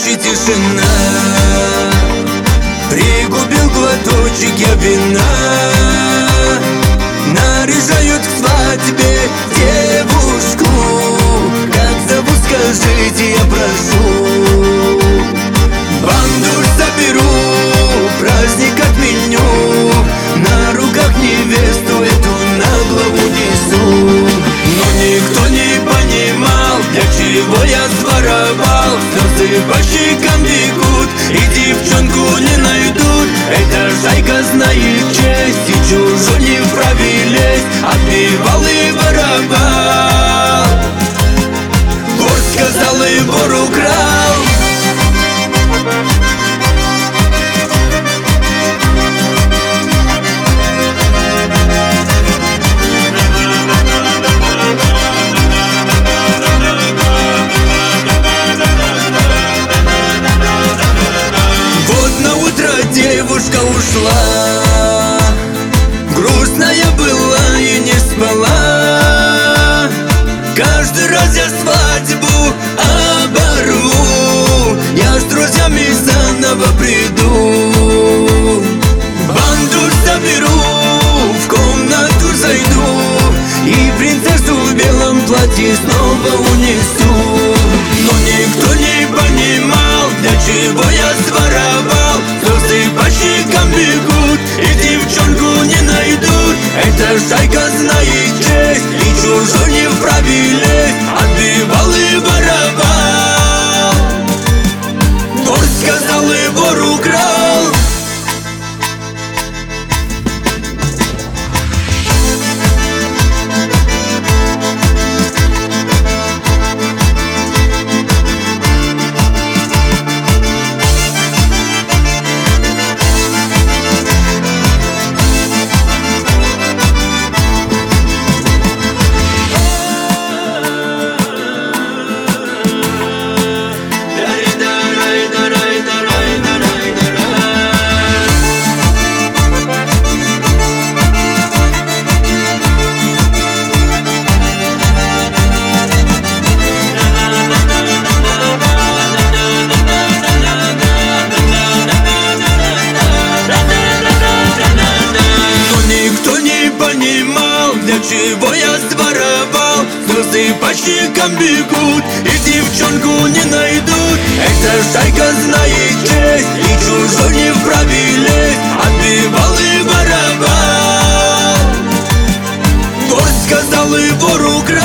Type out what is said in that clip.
ночи тишина. Пригубил глоточек я вина. Наряжают к свадьбе девушку. Как зовут, скажите, я прошу. Банду соберу, праздник отменю. На руках невесту эту на главу несу. Но никто не понимал, для чего я своровал. Слезы по щекам бегут, и девчонку не найдут. Эта шайка знает честь, и чужой не вправе лезть. Отбивал и воровал. Вор сказал и вор украл. Девушка ушла, грустная была и не спала. Каждый раз я свадьбу оборву, я с друзьями заново приду. Банду соберу, в комнату зайду, и принцессу в белом платье снова унесу. Но никто не понимал, для чего я своровал. Слезы по щекам бегут, и девчонку не найдут. Эта шайка знает честь, и чужой не вправе лезть. Отбивал и воровал. Вор сказал и вор украл. Для чего я своровал? Слезы по щекам бегут, и девчонку не найдут. Эта шайка знает честь, и чужой не вправе лезть. Отбивал и воровал. Вор сказал и вор украл.